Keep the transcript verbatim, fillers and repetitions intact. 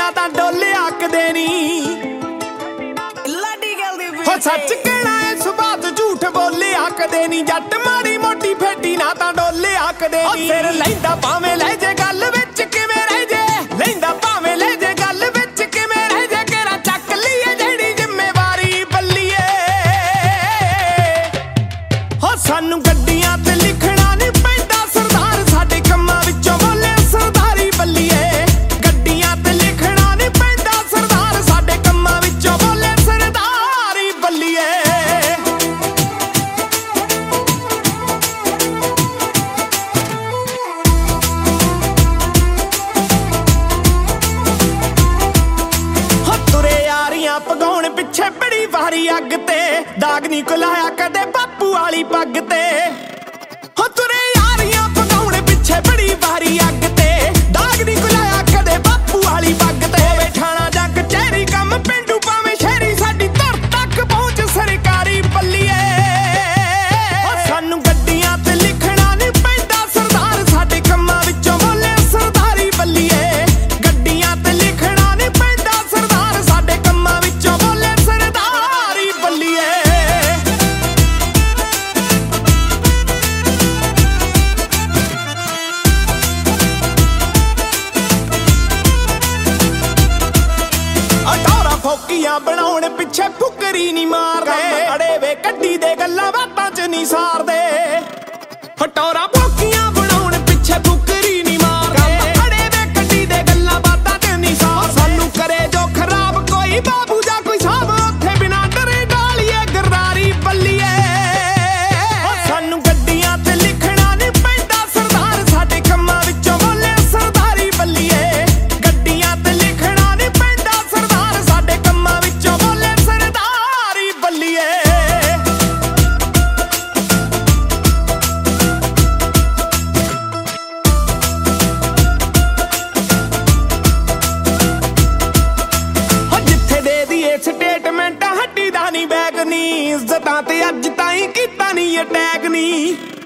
ਨਾ ਤਾਂ ਡੋਲੇ ਆਕਦੇ ਨੀ ਹੋ ਸੱਚ ਕਹਿਣਾ ਏ ਸੁਭਾਤ ਝੂਠ ਬੋਲੇ ਆਕਦੇ ਨੀ ਜੱਟ ਮਾੜੀ ਮੋਟੀ ਫੇਟੀ ਨਾ ਤਾਂ ਡੋਲੇ ਆਕਦੇ ਨੀ ਫਿਰ ਲੈਂਦਾ ਭਾਵੇਂ ਲੈ ਜੇ ਗੱਲ ਵਿੱਚ ਕਿਵੇਂ ਰਹਿ ਜੇ ਲੈਂਦਾ ਭਾਵੇਂ ਲੈ ਜੇ ਗੱਲ ਵਿੱਚ ਕਿਵੇਂ ਰਹਿ ਜੇ ਕਿਹੜਾ ਚੱਕ ਲਈਏ ਜਿਹੜੀ ਜ਼ਿੰਮੇਵਾਰੀ ਬੱਲੀਏ ਹੋ ਸਾਨੂੰ ਗੱਡੀਆਂ ਤੇ ਲਿਖਣਾ ਨੀ ਪੈਂਦਾ ਸਰਦਾਰ ਸਾਡੇ ਕੰਮਾਂ ਵਿੱਚੋਂ ਬੋਲੇ ਸਰਦਾਰੀ ਬੱਲੀਏ ਗੱਡੀਆਂ ਤੇ ਲਿਖਣਾ ਨੀ ਪੈਂਦਾ ਸਰਦਾਰ ਸਾਡੇ ਕੰਮਾਂ ਵਿੱਚੋਂ ਬੋਲੇ ਸਰਦਾਰੀ ਬੱਲੀਏ ਪਗਾਉਣ ਪਿੱਛੇ ਬੜੀ ਵਾਰੀ ਅੱਗ ਤੇ ਦਾਗ ਨੀ ਕੁਲਾਇਆ ਕਦੇ ਬਾਪੂ ਵਾਲੀ ਪੱਗ ਤੇ ਹੋ ਤੁਰੇ ਯਾਰੀਆਂ ਪਗਾਉਣ ਪਿੱਛੇ ਬੜੀ ਵਾਰੀ ਅੱਗ ਤੇ ਦਾਗ ਨੀ ਕੁਲਾਇਆ ਕਦੇ ਬਾਪੂ ਵਾਲੀ ਪੱਗ ਤੇ ਹੋਵੇ ਠਾਣਾ ਜਾਂ ਕਚਹਿਰੀ ਕੰਮ ਪਿੰਡੂ ਭਾਵੇਂ ਸ਼ਹਿਰੀ ਸਾਡੀ ਧਰ ਤੱਕ ਪਹੁੰਚ ਸਰਕਾਰੀ ਬੱਲੀਏ ਹੋ ਸਾਨੂੰ ਗੱਡੀਆਂ ਤੇ ਲਿਖਣਾ ਨੀ ਪੈਂਦਾ ਸਰਦਾਰ ਸਾਡੇ ਕੰਮਾਂ ਵਿੱਚੋਂ ਬੋਲੇ ਸਰਦਾਰੀ ਬੱਲੀਏ ਗੱਡੀਆਂ ਤੇ ਲਿਖਣਾ ਨੀ ਪੈਂਦਾ ਸਰਦਾਰ ਸਾਡੇ ਕੰਮਾਂ ਵਿੱਚੋਂ ਬੋਲੇ ਸਰਦਾਰੀ ਬੱਲੀਏ ਅਟੋਰਾ ਫੋਕੀਆਂ ਬਣਾਉਣ ਪਿੱਛੇ ਫੁਕਰੀ ਨੀ ਮਾਰਦੇ ਅੜੇ ਵੇ ਕੱਢੀ ਦੇ ਗੱਲਾਂ ਬਾਤਾਂ ਚ ਨੀ ਸਾਰਦੇ ਹਟੋਰਾ ਫੋਕੀਆਂ ਬਣਾਉਣ ਪਿੱਛੇ ਫੁਕਰੀ ਨੀ ਮਾਰਦੇ ਅੜੇ ਵੇ ਕੱਢੀ ਦੇ ਗੱਲਾਂ ਬਾਤਾਂ ਚ ਨੀ ਸਾਰਦੇ ਸਾਨੂੰ ਕਰੇ ਜੋ ਖਰਾਬ ਕੋਈ ਬਾਬੂ ਜਾਂ ਕੋਈ ਸਾਹਬ ਉੱਥੇ ਬਿਨਾਂ ਡਰੇ ਡਾਲੀਏ ਗਰਾਰੀ ਬੱਲੀਏ ਸਾਨੂੰ ਗੱਡੀਆਂ ਤੇ ਲਿਖਣਾ ਨੀ ਪੈਂਦਾ ਸਰਦਾਰ ਸਾਡੇ ਕੰਮਾਂ ਵਿੱਚੋਂ ਬੋਲੇ ਸਰਦਾਰੀ ਬੱਲੀਏ ਗੱਡੀਆਂ ਤੇ ਲਿਖਣਾ ਨੀ ਪੈਂਦਾ ਸਰਦਾਰ ਸਾਡੇ ਕੰਮਾਂ ਵਿੱਚੋਂ ਬੋਲੇ ਸਰਦਾਰੀ ਬੱਲੀਏ ਜਿੱਥੇ ਦੇ ਦੀਏ ਸਟੇਟਮੈਂਟ ਹੱਡੀ ਦਾ ਨੀ ਬੈਗ ਨੀ ਇੱਜ਼ਤਾਂ ਤੇ ਅੱਜ ਤਾਈਂ ਕੀਤਾ ਨੀ ਅਟੈਕ ਨੀ